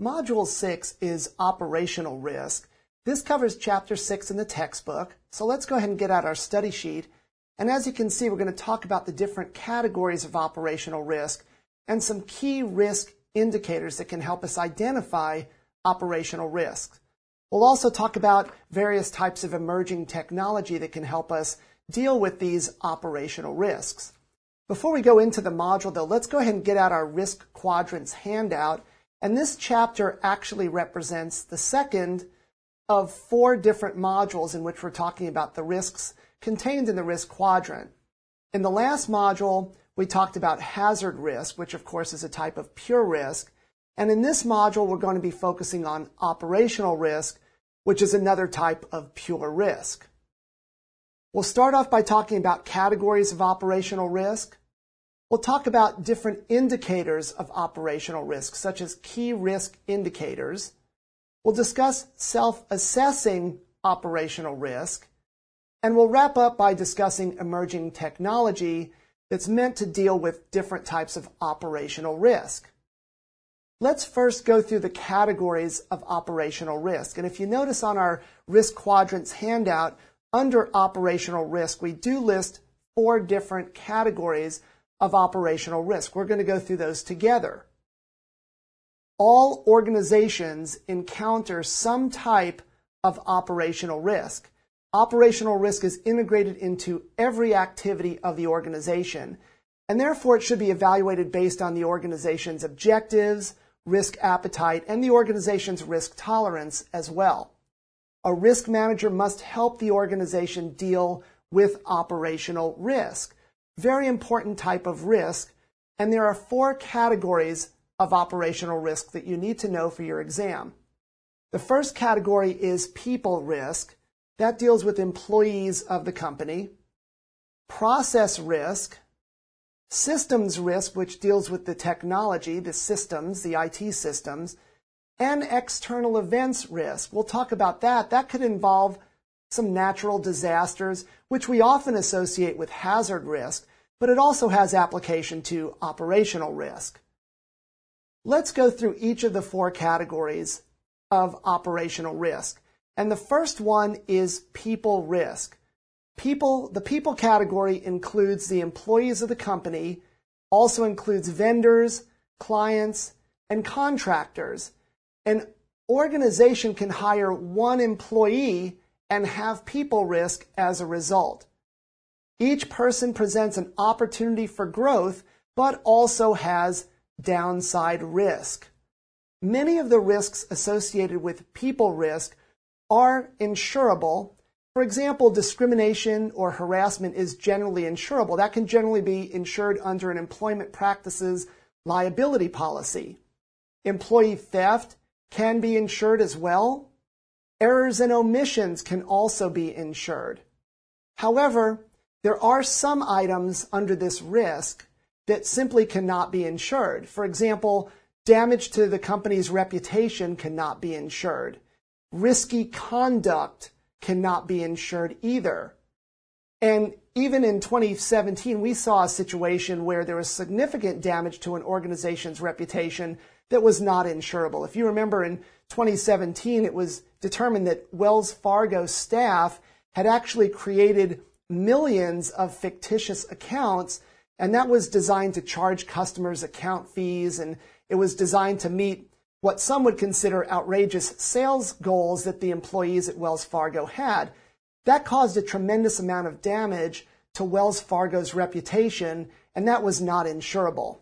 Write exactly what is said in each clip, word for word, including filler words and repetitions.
Module six is operational risk. This covers chapter six in the textbook. So let's go ahead and get out our study sheet. And as you can see, we're going to talk about the different categories of operational risk and some key risk indicators that can help us identify operational risks. We'll also talk about various types of emerging technology that can help us deal with these operational risks. Before we go into the module, though, let's go ahead and get out our risk quadrants handout. And this chapter actually represents the second of four different modules in which we're talking about the risks contained in the risk quadrant. In the last module, we talked about hazard risk, which of course is a type of pure risk. And in this module, we're going to be focusing on operational risk, which is another type of pure risk. We'll start off by talking about categories of operational risk. We'll talk about different indicators of operational risk, such as key risk indicators. We'll discuss self-assessing operational risk. And we'll wrap up by discussing emerging technology that's meant to deal with different types of operational risk. Let's first go through the categories of operational risk. And if you notice on our risk quadrants handout, under operational risk, we do list four different categories of operational risk. We're going to go through those together. All organizations encounter some type of operational risk. Operational risk is integrated into every activity of the organization, and therefore it should be evaluated based on the organization's objectives, risk appetite, and the organization's risk tolerance as well. A risk manager must help the organization deal with operational risk. Very important type of risk, and there are four categories of operational risk that you need to know for your exam. The first category is people risk. That deals with employees of the company. Process risk. Systems risk, which deals with the technology, the systems, the I T systems. And external events risk. We'll talk about that. That could involve some natural disasters, which we often associate with hazard risk, but it also has application to operational risk. Let's go through each of the four categories of operational risk. And the first one is people risk. People, the people category includes the employees of the company, also includes vendors, clients, and contractors. An organization can hire one employee and have people risk as a result. Each person presents an opportunity for growth, but also has downside risk. Many of the risks associated with people risk are insurable. For example, discrimination or harassment is generally insurable. That can generally be insured under an employment practices liability policy. Employee theft can be insured as well. Errors and omissions can also be insured. However, there are some items under this risk that simply cannot be insured. For example, damage to the company's reputation cannot be insured. Risky conduct cannot be insured either. And even in twenty seventeen, we saw a situation where there was significant damage to an organization's reputation that was not insurable. If you remember, in twenty seventeen, it was determined that Wells Fargo staff had actually created millions of fictitious accounts, and that was designed to charge customers account fees, and it was designed to meet what some would consider outrageous sales goals that the employees at Wells Fargo had. That caused a tremendous amount of damage to Wells Fargo's reputation, and that was not insurable.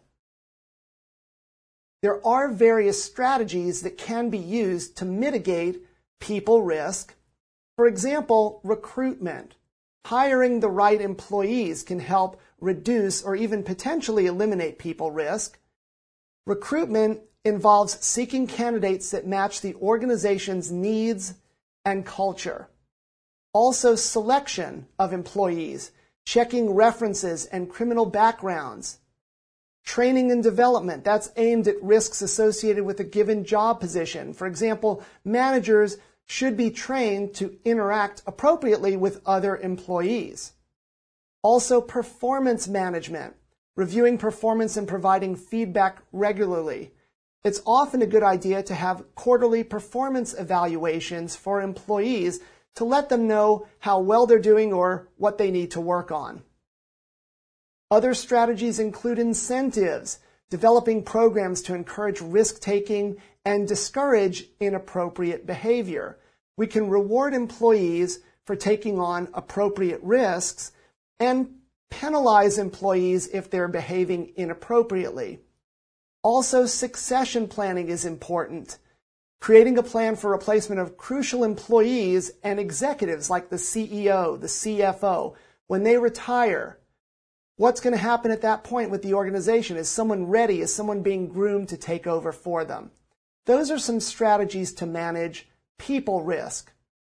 There are various strategies that can be used to mitigate people risk. For example, recruitment. Hiring the right employees can help reduce or even potentially eliminate people risk. Recruitment involves seeking candidates that match the organization's needs and culture. Also, selection of employees, checking references and criminal backgrounds. Training and development, that's aimed at risks associated with a given job position. For example, managers should be trained to interact appropriately with other employees. Also, performance management, reviewing performance and providing feedback regularly. It's often a good idea to have quarterly performance evaluations for employees to let them know how well they're doing or what they need to work on. Other strategies include incentives, developing programs to encourage risk-taking and discourage inappropriate behavior. We can reward employees for taking on appropriate risks and penalize employees if they're behaving inappropriately. Also, succession planning is important. Creating a plan for replacement of crucial employees and executives like the C E O, the C F O, when they retire. What's going to happen at that point with the organization? Is someone ready? Is someone being groomed to take over for them? Those are some strategies to manage people risk.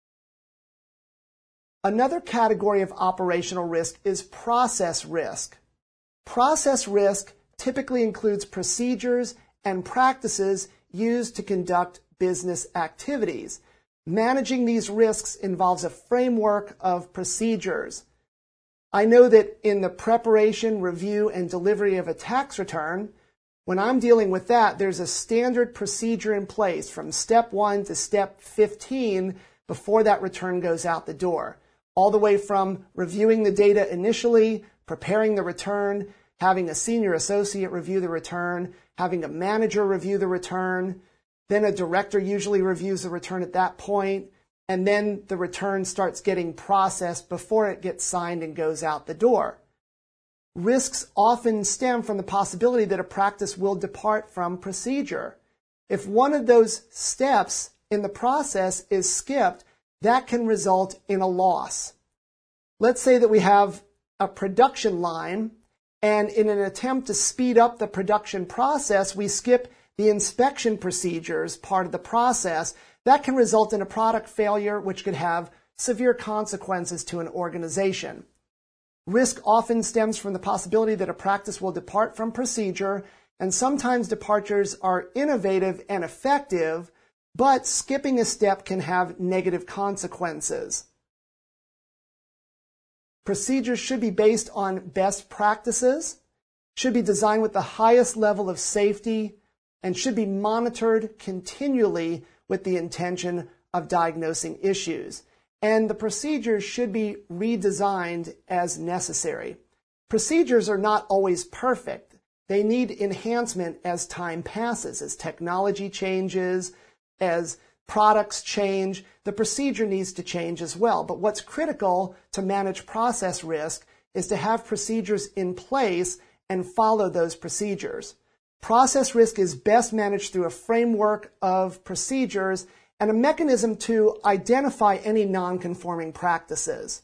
Another category of operational risk is process risk. Process risk typically includes procedures and practices used to conduct business activities. Managing these risks involves a framework of procedures. I know that in the preparation, review, and delivery of a tax return, when I'm dealing with that, there's a standard procedure in place from step one to step fifteen before that return goes out the door. All the way from reviewing the data initially, preparing the return, having a senior associate review the return, having a manager review the return, then a director usually reviews the return at that point, and then the return starts getting processed before it gets signed and goes out the door. Risks often stem from the possibility that a practice will depart from procedure. If one of those steps in the process is skipped, that can result in a loss. Let's say that we have a production line, and in an attempt to speed up the production process, we skip the inspection procedures part of the process. That can result in a product failure, which could have severe consequences to an organization. Risk often stems from the possibility that a practice will depart from procedure, and sometimes departures are innovative and effective, but skipping a step can have negative consequences. Procedures should be based on best practices, should be designed with the highest level of safety, and should be monitored continually with the intention of diagnosing issues. And the procedures should be redesigned as necessary. Procedures are not always perfect. They need enhancement as time passes, as technology changes, as products change. The procedure needs to change as well. But what's critical to manage process risk is to have procedures in place and follow those procedures. Process risk is best managed through a framework of procedures and a mechanism to identify any non-conforming practices.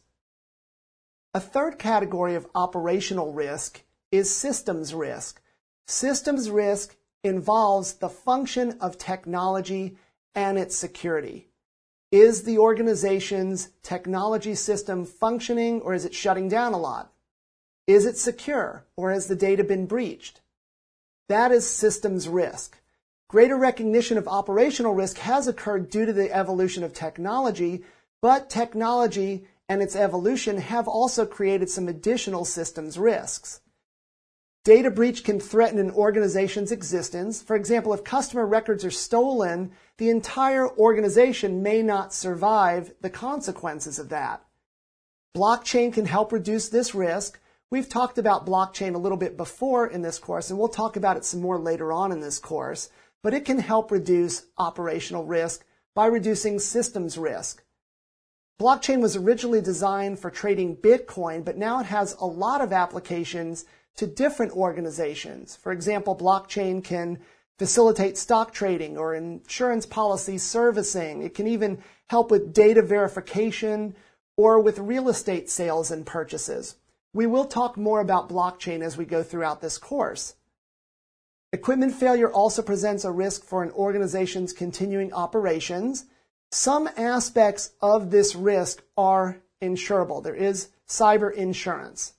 A third category of operational risk is systems risk. Systems risk involves the function of technology and its security. Is the organization's technology system functioning, or is it shutting down a lot? Is it secure, or has the data been breached? That is systems risk. Greater recognition of operational risk has occurred due to the evolution of technology, but technology and its evolution have also created some additional systems risks. Data breach can threaten an organization's existence. For example, if customer records are stolen, the entire organization may not survive the consequences of that. Blockchain can help reduce this risk. We've talked about blockchain a little bit before in this course, and we'll talk about it some more later on in this course, but it can help reduce operational risk by reducing systems risk. Blockchain was originally designed for trading Bitcoin, but now it has a lot of applications to different organizations. For example, blockchain can facilitate stock trading or insurance policy servicing. It can even help with data verification or with real estate sales and purchases. We will talk more about blockchain as we go throughout this course. Equipment failure also presents a risk for an organization's continuing operations. Some aspects of this risk are insurable. There is cyber insurance.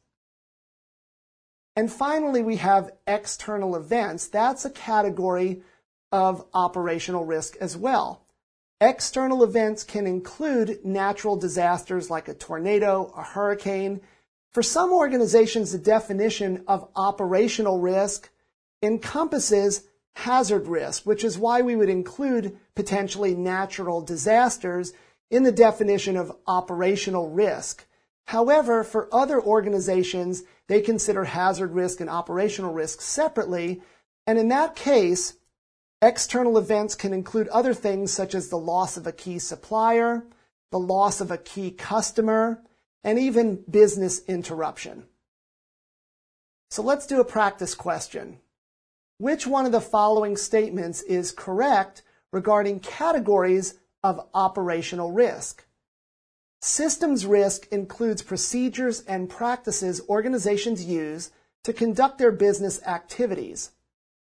And finally, we have external events. That's a category of operational risk as well. External events can include natural disasters like a tornado, a hurricane. For some organizations, the definition of operational risk encompasses hazard risk, which is why we would include potentially natural disasters in the definition of operational risk. However, for other organizations, they consider hazard risk and operational risk separately, and in that case, external events can include other things such as the loss of a key supplier, the loss of a key customer, and even business interruption. So let's do a practice question. Which one of the following statements is correct regarding categories of operational risk? Systems risk includes procedures and practices organizations use to conduct their business activities.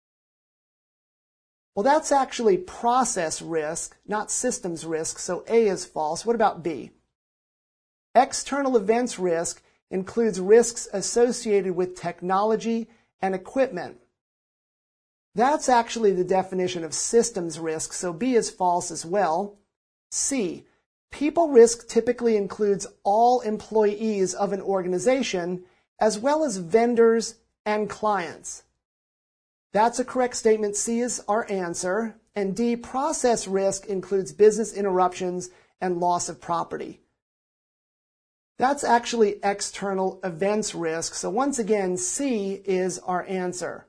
Well, that's actually process risk, not systems risk, so A is false. What about B? External events risk includes risks associated with technology and equipment. That's actually the definition of systems risk, so B is false as well. C, people risk typically includes all employees of an organization as well as vendors and clients. That's a correct statement. C is our answer. And D, process risk includes business interruptions and loss of property. That's actually external events risk. So once again, C is our answer.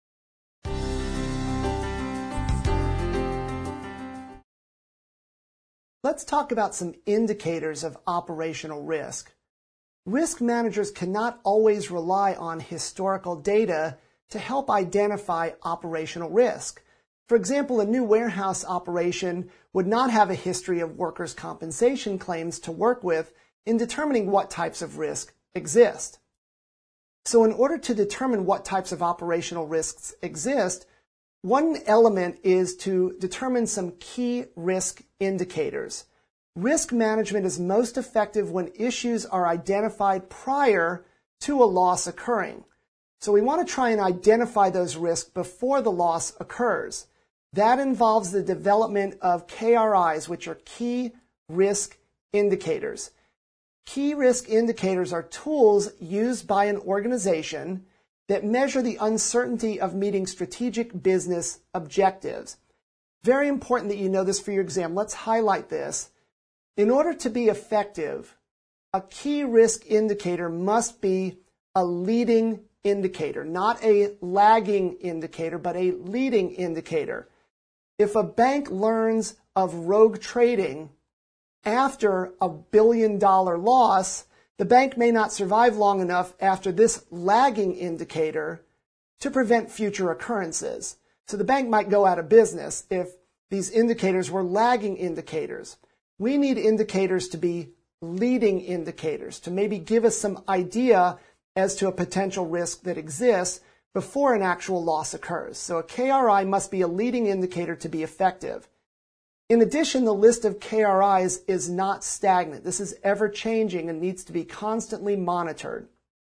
Let's talk about some indicators of operational risk. Risk managers cannot always rely on historical data to help identify operational risk. For example, a new warehouse operation would not have a history of workers' compensation claims to work with in determining what types of risk exist. So in order to determine what types of operational risks exist, one element is to determine some key risk indicators. Risk management is most effective when issues are identified prior to a loss occurring. So we want to try and identify those risks before the loss occurs. That involves the development of K R Is, which are key risk indicators. Key risk indicators are tools used by an organization that measure the uncertainty of meeting strategic business objectives. Very important that you know this for your exam. Let's highlight this. In order to be effective, a key risk indicator must be a leading indicator, not a lagging indicator, but a leading indicator. If a bank learns of rogue trading after a billion dollar loss, the bank may not survive long enough after this lagging indicator to prevent future occurrences. So the bank might go out of business if these indicators were lagging indicators. We need indicators to be leading indicators, to maybe give us some idea as to a potential risk that exists before an actual loss occurs. So a K R I must be a leading indicator to be effective. In addition, the list of K R Is is not stagnant. This is ever-changing and needs to be constantly monitored.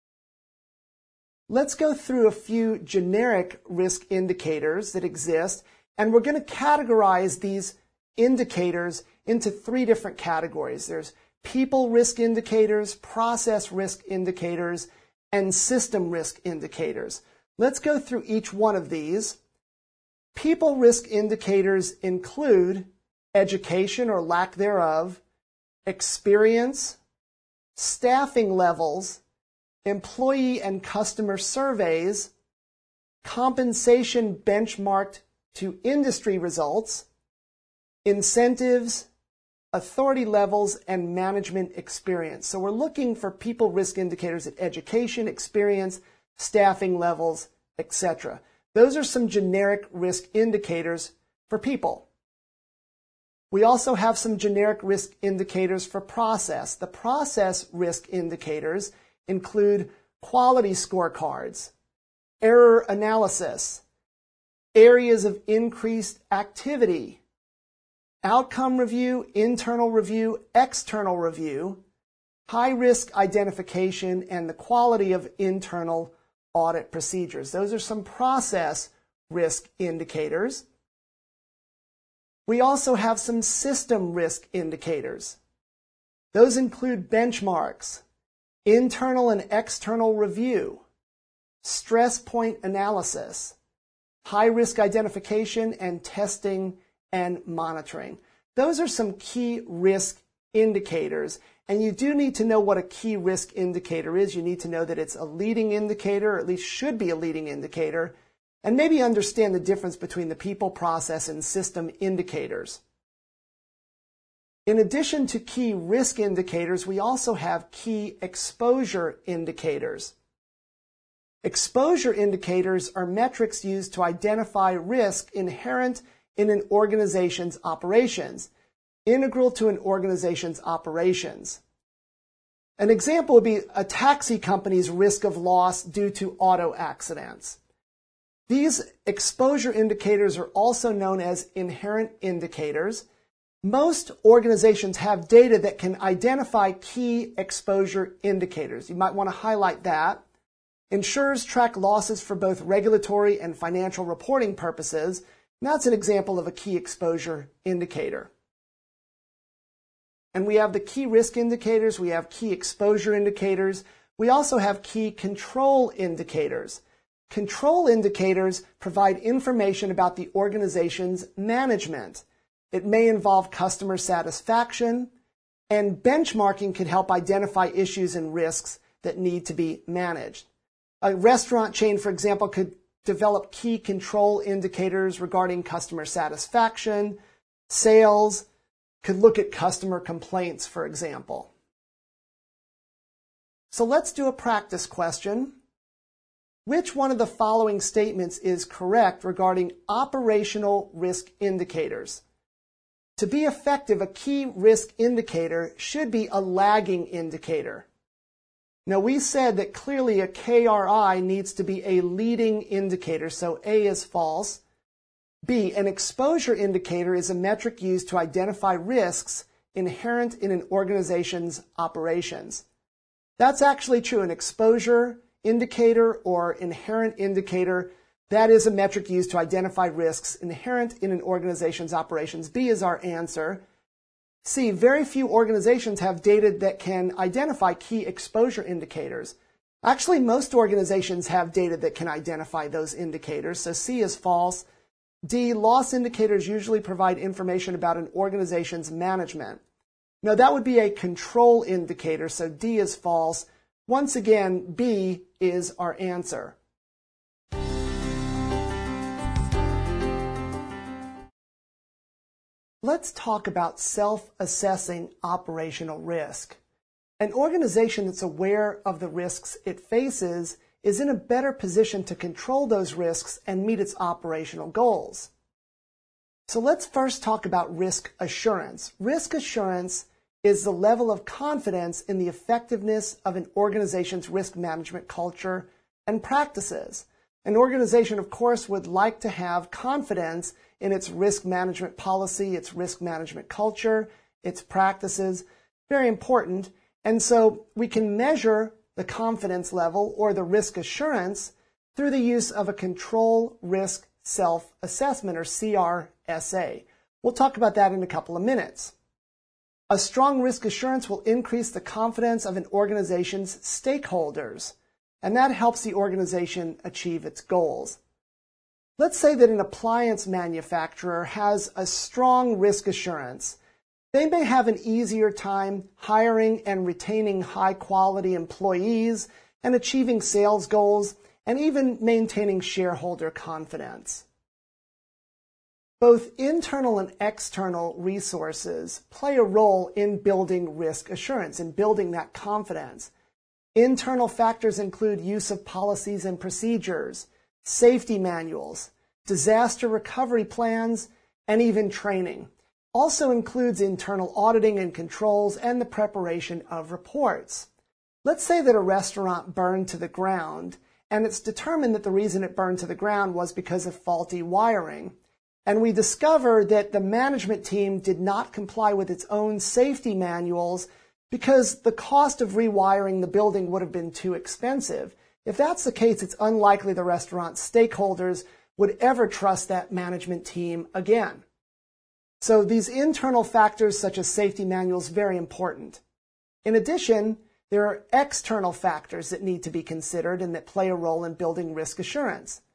Let's go through a few generic risk indicators that exist, and we're going to categorize these indicators into three different categories. There's people risk indicators, process risk indicators, and system risk indicators. Let's go through each one of these. People risk indicators include education or lack thereof, experience, staffing levels, employee and customer surveys, compensation benchmarked to industry results, incentives, authority levels, and management experience. So we're looking for people risk indicators at education, experience, staffing levels, et cetera. Those are some generic risk indicators for people. We also have some generic risk indicators for process. The process risk indicators include quality scorecards, error analysis, areas of increased activity, outcome review, internal review, external review, high risk identification, and the quality of internal audit procedures. Those are some process risk indicators. We also have some system risk indicators. Those include benchmarks, internal and external review, stress point analysis, high risk identification, and testing and monitoring. Those are some key risk indicators, and you do need to know what a key risk indicator is. You need to know that it's a leading indicator, or at least should be a leading indicator, and maybe understand the difference between the people, process, and system indicators. In addition to key risk indicators, we also have key exposure indicators. Exposure indicators are metrics used to identify risk inherent in an organization's operations, integral to an organization's operations. An example would be a taxi company's risk of loss due to auto accidents. These exposure indicators are also known as inherent indicators. Most organizations have data that can identify key exposure indicators. You might want to highlight that. Insurers track losses for both regulatory and financial reporting purposes, and that's an example of a key exposure indicator. And we have the key risk indicators, we have key exposure indicators, we also have key control indicators. Control indicators provide information about the organization's management. It may involve customer satisfaction, and benchmarking can help identify issues and risks that need to be managed. A restaurant chain, for example, could develop key control indicators regarding customer satisfaction, sales, could look at customer complaints, for example. So let's do a practice question. Which one of the following statements is correct regarding operational risk indicators? To be effective, a key risk indicator should be a lagging indicator. Now, we said that clearly a K R I needs to be a leading indicator, so A is false. B, an exposure indicator is a metric used to identify risks inherent in an organization's operations. That's actually true. An exposure indicator or inherent indicator, that is a metric used to identify risks inherent in an organization's operations. B is our answer. C, very few organizations have data that can identify key exposure indicators. Actually, most organizations have data that can identify those indicators, so C is false. D, loss indicators usually provide information about an organization's management. No, that would be a control indicator, so D is false. Once again, B is our answer. Let's talk about self-assessing operational risk. An organization that's aware of the risks it faces is in a better position to control those risks and meet its operational goals. So let's first talk about risk assurance. Risk assurance is the level of confidence in the effectiveness of an organization's risk management culture and practices. An organization, of course, would like to have confidence in its risk management policy, its risk management culture, its practices. Very important. And so we can measure the confidence level or the risk assurance through the use of a control risk self-assessment, or C R S A. We'll talk about that in a couple of minutes. A strong risk assurance will increase the confidence of an organization's stakeholders, and that helps the organization achieve its goals. Let's say that an appliance manufacturer has a strong risk assurance. They may have an easier time hiring and retaining high-quality employees and achieving sales goals and even maintaining shareholder confidence. Both internal and external resources play a role in building risk assurance, in building that confidence. Internal factors include use of policies and procedures, safety manuals, disaster recovery plans, and even training. Also includes internal auditing and controls and the preparation of reports. Let's say that a restaurant burned to the ground, and it's determined that the reason it burned to the ground was because of faulty wiring. And we discover that the management team did not comply with its own safety manuals because the cost of rewiring the building would have been too expensive. If that's the case, it's unlikely the restaurant's stakeholders would ever trust that management team again. So these internal factors such as safety manuals, very important. In addition, there are external factors that need to be considered and that play a role in building risk assurance.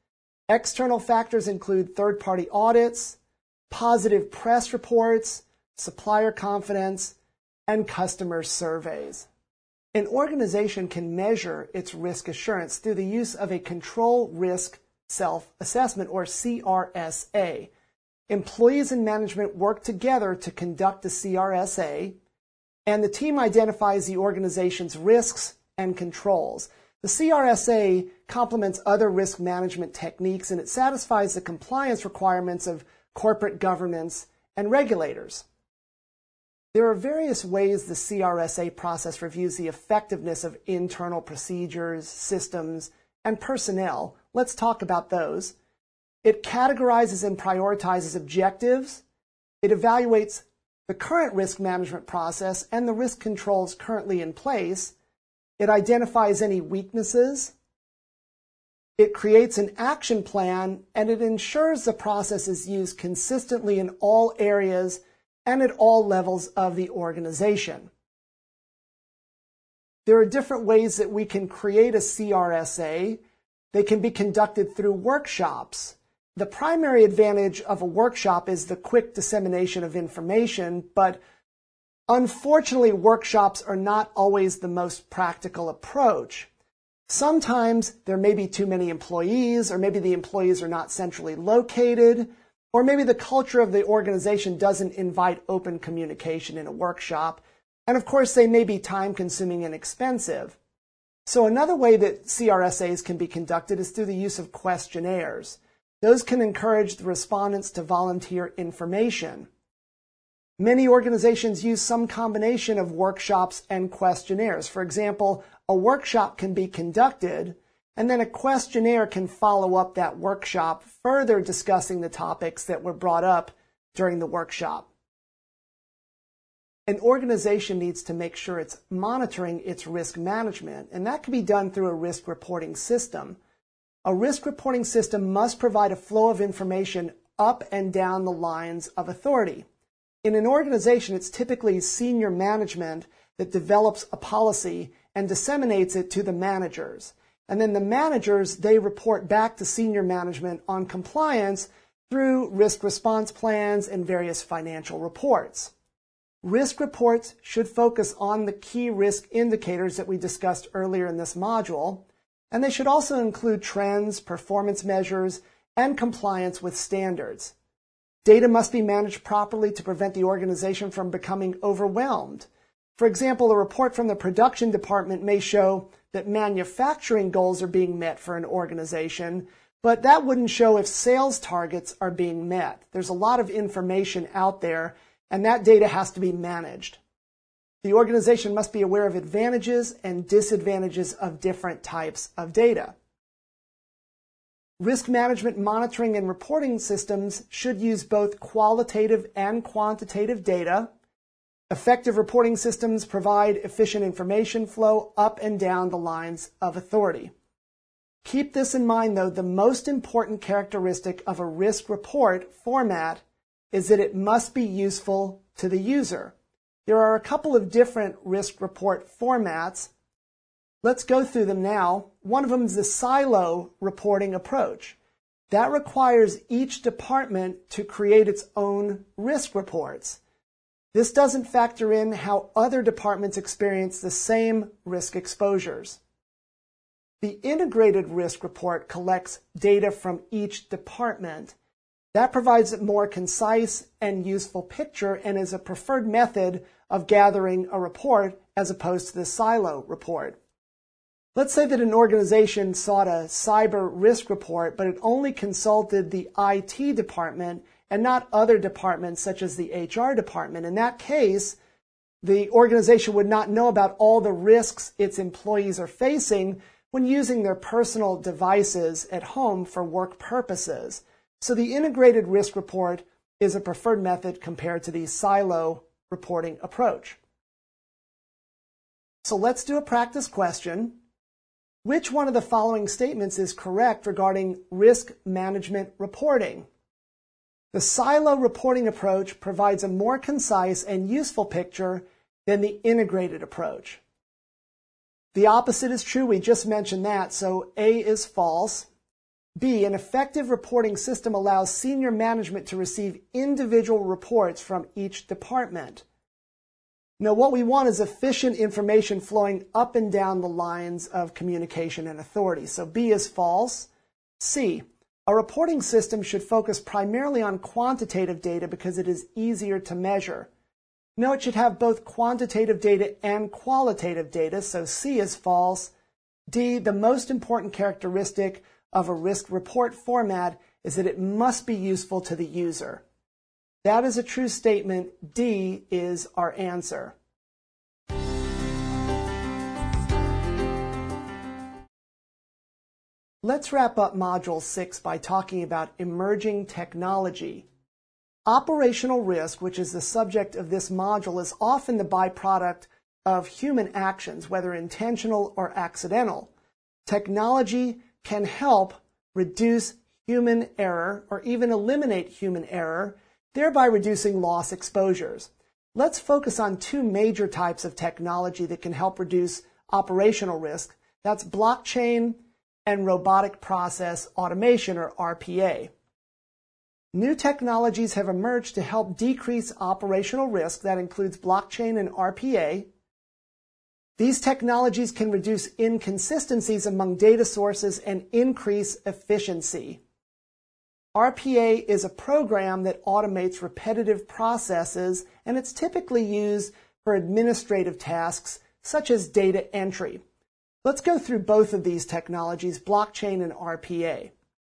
External factors include third-party audits, positive press reports, supplier confidence, and customer surveys. An organization can measure its risk assurance through the use of a control risk self-assessment, or C R S A. Employees and management work together to conduct a C R S A, and the team identifies the organization's risks and controls. The C R S A complements other risk management techniques, and it satisfies the compliance requirements of corporate governance and regulators. There are various ways the C R S A process reviews the effectiveness of internal procedures, systems, and personnel. Let's talk about those. It categorizes and prioritizes objectives. It evaluates the current risk management process and the risk controls currently in place. It identifies any weaknesses. It creates an action plan, and it ensures the process is used consistently in all areas and at all levels of the organization. There are different ways that we can create a C R S A. They can be conducted through workshops. The primary advantage of a workshop is the quick dissemination of information, but unfortunately, workshops are not always the most practical approach. Sometimes there may be too many employees, or maybe the employees are not centrally located, or maybe the culture of the organization doesn't invite open communication in a workshop. And of course, they may be time-consuming and expensive. So another way that C R S As can be conducted is through the use of questionnaires. Those can encourage the respondents to volunteer information. Many organizations use some combination of workshops and questionnaires. For example, a workshop can be conducted, and then a questionnaire can follow up that workshop, further discussing the topics that were brought up during the workshop. An organization needs to make sure it's monitoring its risk management, and that can be done through a risk reporting system. A risk reporting system must provide a flow of information up and down the lines of authority. In an organization, it's typically senior management that develops a policy and disseminates it to the managers. And then the managers, they report back to senior management on compliance through risk response plans and various financial reports. Risk reports should focus on the key risk indicators that we discussed earlier in this module, and they should also include trends, performance measures, and compliance with standards. Data must be managed properly to prevent the organization from becoming overwhelmed. For example, a report from the production department may show that manufacturing goals are being met for an organization, but that wouldn't show if sales targets are being met. There's a lot of information out there, and that data has to be managed. The organization must be aware of advantages and disadvantages of different types of data. Risk management monitoring and reporting systems should use both qualitative and quantitative data. Effective reporting systems provide efficient information flow up and down the lines of authority. Keep this in mind, though. The most important characteristic of a risk report format is that it must be useful to the user. There are a couple of different risk report formats. Let's go through them now. One of them is the silo reporting approach. That requires each department to create its own risk reports. This doesn't factor in how other departments experience the same risk exposures. The integrated risk report collects data from each department. That provides a more concise and useful picture and is a preferred method of gathering a report as opposed to the silo report. Let's say that an organization sought a cyber risk report, but it only consulted the I T department and not other departments such as the H R department. In that case, the organization would not know about all the risks its employees are facing when using their personal devices at home for work purposes. So the integrated risk report is a preferred method compared to the silo reporting approach. So let's do a practice question. Which one of the following statements is correct regarding risk management reporting? The silo reporting approach provides a more concise and useful picture than the integrated approach. The opposite is true. We just mentioned that, so A is false. B, an effective reporting system allows senior management to receive individual reports from each department. Now, what we want is efficient information flowing up and down the lines of communication and authority. So B is false. C, a reporting system should focus primarily on quantitative data because it is easier to measure. No, it should have both quantitative data and qualitative data, so C is false. D, the most important characteristic of a risk report format is that it must be useful to the user. That is a true statement. D is our answer. Let's wrap up Module six by talking about emerging technology. Operational risk, which is the subject of this module, is often the byproduct of human actions, whether intentional or accidental. Technology can help reduce human error or even eliminate human error, thereby reducing loss exposures. Let's focus on two major types of technology that can help reduce operational risk. That's blockchain and robotic process automation, or R P A. New technologies have emerged to help decrease operational risk. That includes blockchain and R P A. These technologies can reduce inconsistencies among data sources and increase efficiency. R P A is a program that automates repetitive processes, and it's typically used for administrative tasks such as data entry. Let's go through both of these technologies, blockchain and R P A.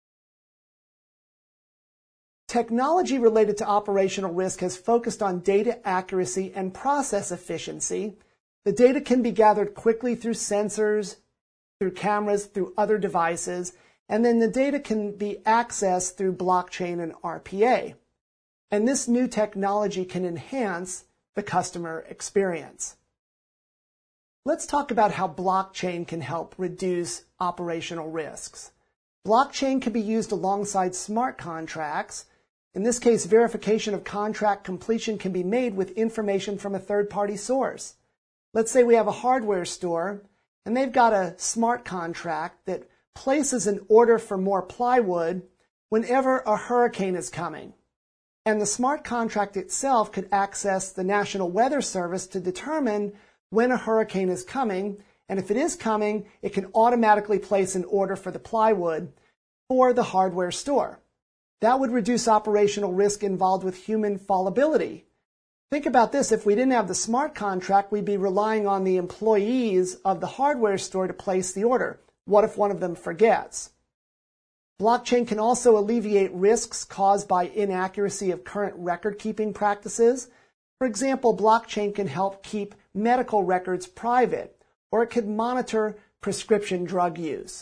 Technology related to operational risk has focused on data accuracy and process efficiency. The data can be gathered quickly through sensors, through cameras, through other devices, and then the data can be accessed through blockchain and R P A. And this new technology can enhance the customer experience. Let's talk about how blockchain can help reduce operational risks. Blockchain can be used alongside smart contracts. In this case, verification of contract completion can be made with information from a third-party source. Let's say we have a hardware store, and they've got a smart contract that places an order for more plywood whenever a hurricane is coming. And the smart contract itself could access the National Weather Service to determine when a hurricane is coming, and if it is coming, it can automatically place an order for the plywood for the hardware store. That would reduce operational risk involved with human fallibility. Think about this. If we didn't have the smart contract, we'd be relying on the employees of the hardware store to place the order. What if one of them forgets? Blockchain can also alleviate risks caused by inaccuracy of current record-keeping practices. For example, blockchain can help keep medical records private, or it could monitor prescription drug use.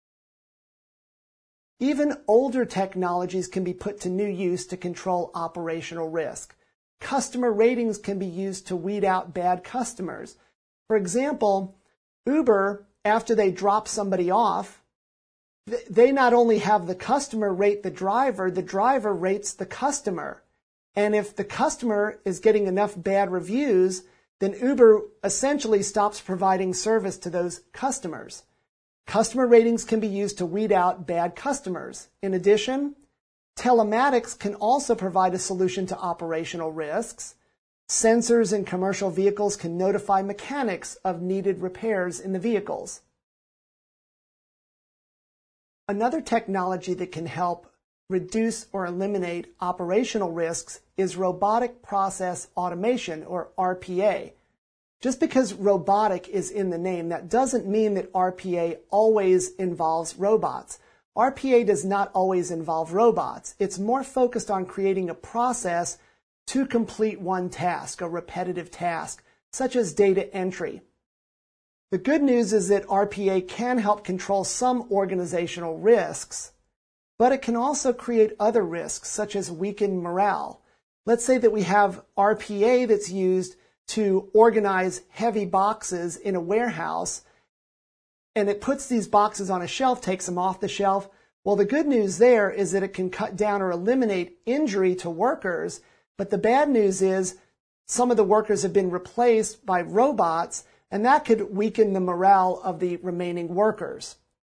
Even older technologies can be put to new use to control operational risk. Customer ratings can be used to weed out bad customers. For example, Uber, after they drop somebody off, they not only have the customer rate the driver, the driver rates the customer. And if the customer is getting enough bad reviews, then Uber essentially stops providing service to those customers. Customer ratings can be used to weed out bad customers. In addition, telematics can also provide a solution to operational risks. Sensors in commercial vehicles can notify mechanics of needed repairs in the vehicles. Another technology that can help reduce or eliminate operational risks is robotic process automation, or R P A. Just because robotic is in the name, that doesn't mean that R P A always involves robots. R P A does not always involve robots. It's more focused on creating a process to complete one task, a repetitive task, such as data entry. The good news is that R P A can help control some organizational risks, but it can also create other risks, such as weakened morale. Let's say that we have R P A that's used to organize heavy boxes in a warehouse, and it puts these boxes on a shelf, takes them off the shelf. Well, the good news there is that it can cut down or eliminate injury to workers, but the bad news is some of the workers have been replaced by robots, and that could weaken the morale of the remaining workers.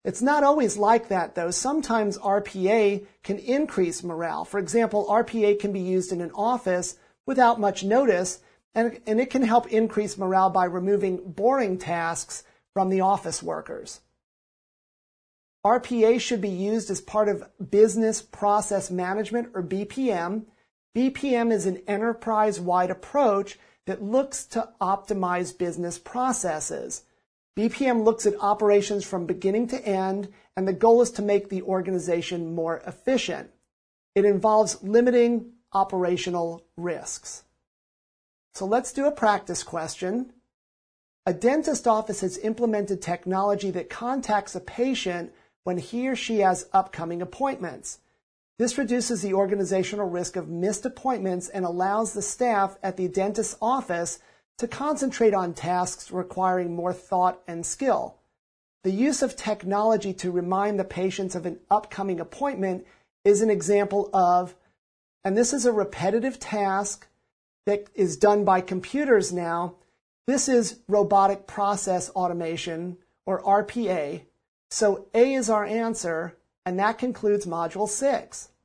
It's not always like that, though. Sometimes R P A can increase morale. For example, R P A can be used in an office without much notice, and, and it can help increase morale by removing boring tasks from the office workers. R P A should be used as part of Business Process Management, or B P M. B P M is an enterprise-wide approach that looks to optimize business processes. B P M looks at operations from beginning to end, and the goal is to make the organization more efficient. It involves limiting operational risks. So let's do a practice question. A dentist office has implemented technology that contacts a patient when he or she has upcoming appointments. This reduces the organizational risk of missed appointments and allows the staff at the dentist's office to concentrate on tasks requiring more thought and skill. The use of technology to remind the patients of an upcoming appointment is an example of, and this is a repetitive task that is done by computers now. This is robotic process automation, or R P A. So A is our answer, and that concludes Module six.